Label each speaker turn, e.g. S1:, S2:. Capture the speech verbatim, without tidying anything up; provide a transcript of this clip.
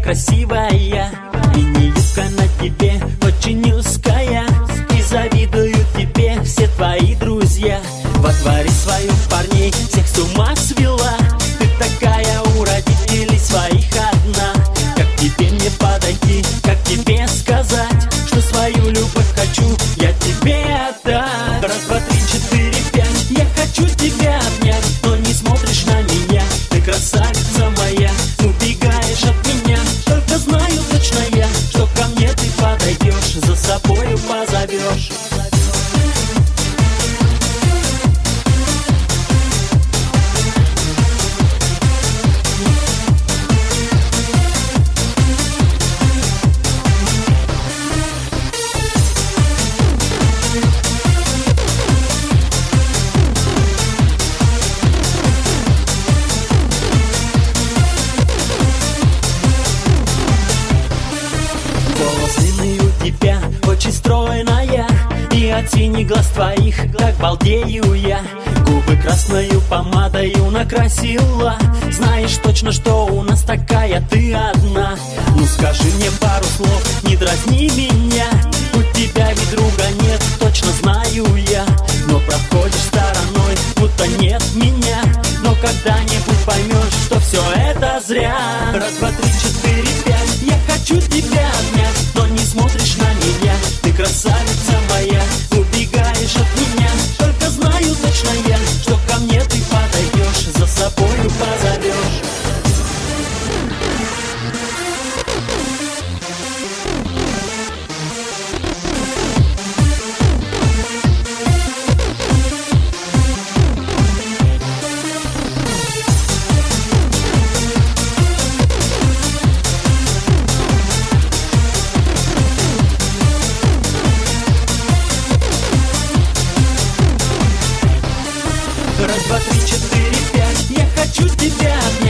S1: красивая, и не юбка на тебе очень узкая. И завидуют тебе все твои друзья. Во дворе своих парней всех с ума свела. Ты такая у родителей своих одна. Как тебе мне подойти, как тебе сказать, что свою любовь хочу я тебе отдать? Раз, два, три, четыре, пять, я хочу тебя обнять, но не смотришь на меня. Ты красавица моя, убегаешь от меня. Только знаю точно я, что ко мне ты подойдешь, за собою позовешь. Очень стройная, и от синих глаз твоих так балдею я. Губы красною помадою накрасила. Знаешь точно, что у нас такая ты одна. Ну скажи мне пару слов, не дразни меня. У тебя ведь друга нет, точно знаю я. Но проходишь стороной, будто нет меня. Но когда-нибудь поймешь, что все это зря. Раз, два, три, четыре, пять, я хочу тебя обнять, но не смотришь на меня. Ты красавица моя, убегаешь от меня. Только знаю точно я, что ко мне ты подойдешь, за собою позовешь. Раз, два, три, четыре, пять, я хочу тебя обнять,